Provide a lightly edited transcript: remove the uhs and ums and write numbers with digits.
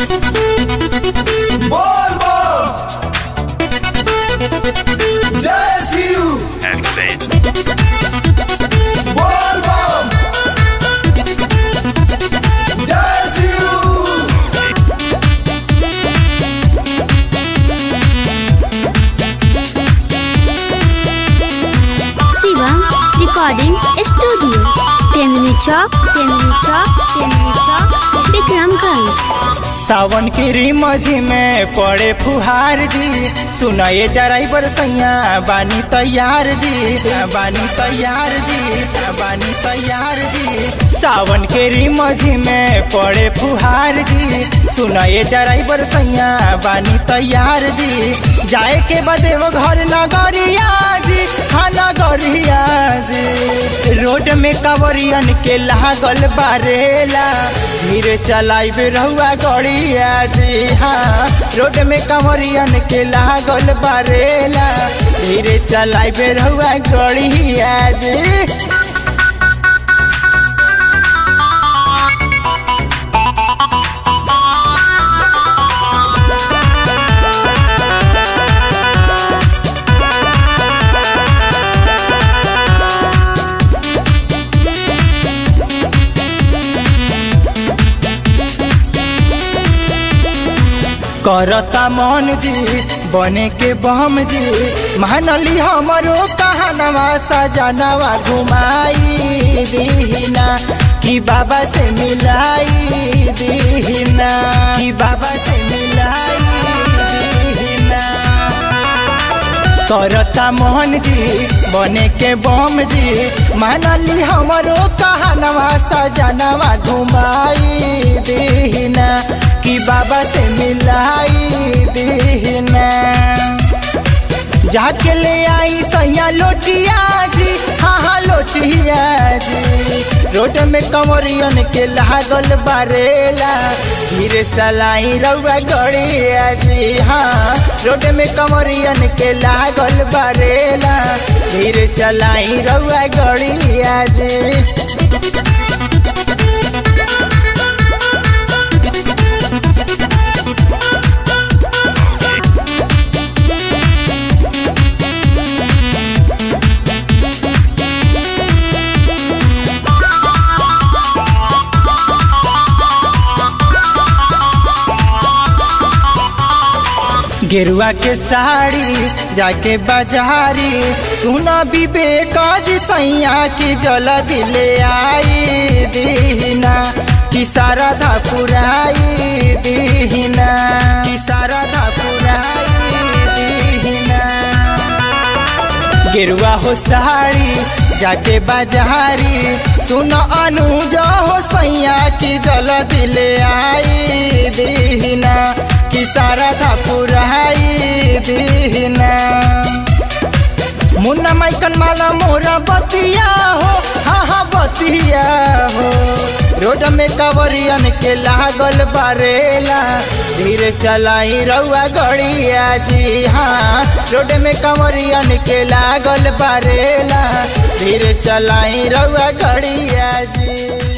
बोल बोल जय शिव बोल बोल जय शिव शिवम रिकॉर्डिंग स्टूडियो तेंदुनी चौक विक्रमगंज। सावन की रिमझी में पड़े फुहार जी, सुनाए ड्राइवर सैया बानी तैयार जी, बानी तैयार जी, बानी तैयार जी। सावन के रिमझी में पड़े फुहार जी, सुनाए ड्राइवर सैया बानी तैयार जी। जाए के बदे वो घर नगरिया जी, हाँ नगरिया जी। रोड में कांवरियन के लागल बारेला, धीरे चलाइबे रहुआ गड़िया जी। हाँ रोड में कांवरियन के लागल बारेला, धीरे चलाइबे रहुआ गड़िया जी। करता मन जी बने के बम जी, मानली हमरो कहनवा सजनवा घुमाई दीना, कि बाबा से मिलाई दीना, कि बाबा से मिलाई दीना। करता मोहन जी बने के बम जी, मानली हमरो कहनवा सजनवा घुमाई दीना, कि बाबा से मिलाई दीना। जाके ले आई सैया लोटिया जी, हाँ हाँ लोटिया जी। रोड में कंवरियन के लागल बारेला, धीरे चलाई रउआ गड़िया जी। हाँ रोड में कंवरियन के लागल बारेला, धीरे चलाई रउआ गड़िया जी। गेरुआ के साड़ी जाके बाजारी, सुना विवेक जी सैया की जल दिले आई दीना, कि सारा धा पुराई दीना, कि सारा धा पुराई दीना। गेरुआ हो साड़ी जाके बाजारी, सुना अनुज हो सैया की जल दिले आई दीना, कि सारा था पुराई दीना। मुन्ना माइकन माला मोरा बतिया हो, हाँ हाँ बतिया हो। रोड में कांवरियन के लागल बारेला, धीरे चलाई रउआ गड़िया जी। हाँ रोड में कांवरियन के लागल बारेला, धीरे चलाई रउआ गड़िया जी।